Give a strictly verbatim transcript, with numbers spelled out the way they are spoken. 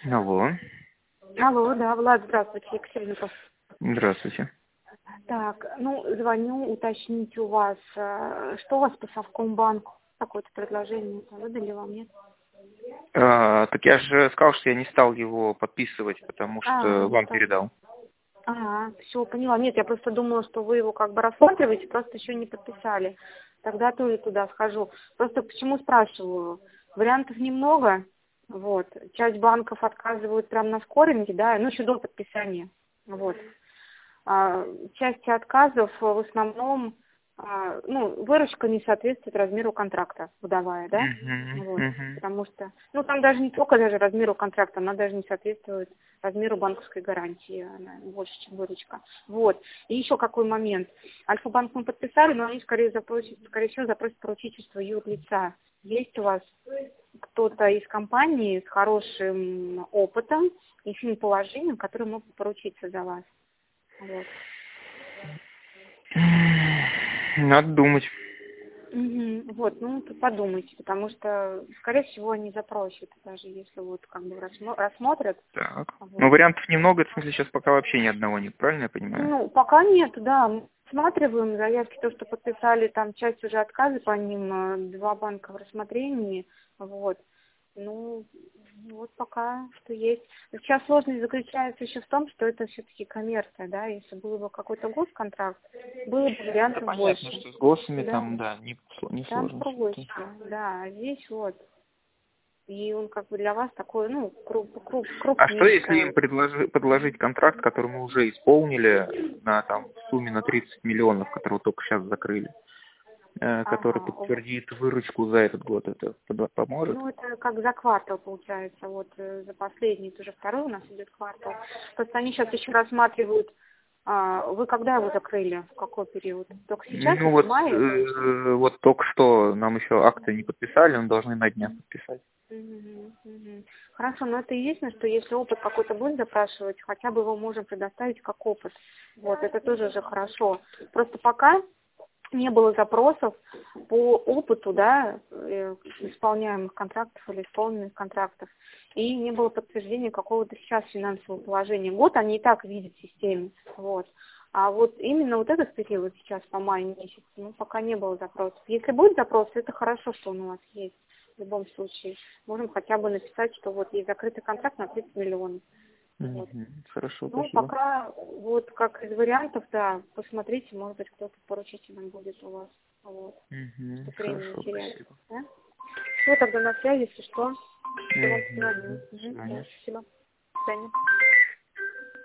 Алло. Алло, да, Влад, здравствуйте, Екатерина. Здравствуйте. Так, ну, звоню уточнить у вас, э, что у вас по Совкомбанку, какое-то предложение выдали вам, нет? А, так я же сказал, что я не стал его подписывать, потому А, что не вам стал. передал. Ага, все, поняла. Нет, я просто думала, что вы его как бы рассматриваете, просто еще не подписали. Тогда тоже туда схожу. Просто почему спрашиваю? Вариантов немного, вот. Часть банков отказывают прямо на скоринге, да, ну, еще до подписания, вот. А, части отказов в основном, а, ну, выручка не соответствует размеру контракта годовая, да, Мгм, вот, мгм. потому что, ну, там даже не только даже размеру контракта, она даже не соответствует размеру банковской гарантии, она больше, чем выручка, вот. И еще какой момент. Альфа-банк мы подписали, но они, скорее, запросят, скорее всего, запросят поручительство юрлица. Есть у вас кто-то из компании с хорошим опытом и финположением, который мог бы поручиться за вас? Вот. Надо думать. Мгм. Вот, ну, тут подумайте, потому что, скорее всего, они запросят, даже если вот как бы рассмо- рассмотрят. Так. Ну, Вот. вариантов немного, в смысле, сейчас пока вообще ни одного нет, правильно я понимаю? Ну, пока нет, да. Мы рассматриваем заявки, то, что подписали, там часть уже отказы по ним, э, два банка в рассмотрении, вот. Ну, вот пока что есть. Сейчас сложность заключается еще в том, что это все-таки коммерция, да, если был бы какой-то госконтракт, было бы Да, вариантов понятно, больше. что с госами Да, там, да, не, не там сложно проще, все-таки. да, а здесь вот. И он как бы для вас такой, ну, круп, круп, А что, крупнее если им будет. предложи- предложить контракт, который мы уже исполнили на там в сумме на тридцать миллионов, которого только сейчас закрыли, э, который Ага, у- подтвердит выручку за этот год, это под- поможет? ну, это как за квартал получается, вот э, за последний, это уже второй у нас идет квартал. Просто они сейчас еще рассматривают, а, вы когда его закрыли, в какой период? Только сейчас, Ну вот в вот, мае? э, вот только что нам еще акции не подписали, но должны на днях подписать. Мгм, мгм. Хорошо, но это единственное, что если опыт какой-то будет запрашивать, хотя бы его можем предоставить как опыт. Вот, это тоже уже хорошо. Просто пока не было запросов по опыту, да, э, исполняемых контрактов или исполненных контрактов, и не было подтверждения какого-то сейчас финансового положения. Год они и так видят в системе, вот. А вот именно вот этот период сейчас по май месяц, ну, пока не было запросов. Если будет запрос, это хорошо, что он у вас есть. В любом случае, можем хотя бы написать, что вот есть закрытый контракт на тридцать миллионов. Вот. Мгм. Хорошо, Ну, спасибо. пока вот как из вариантов, да, посмотрите, может быть, кто-то поручителем будет у вас. Вот. Мгм. Чтобы время не Хорошо, терять. спасибо. Да? Все, тогда на связи, если что. Всего, Мгм. звоню. До Угу. Да, свидания. спасибо. До свидания.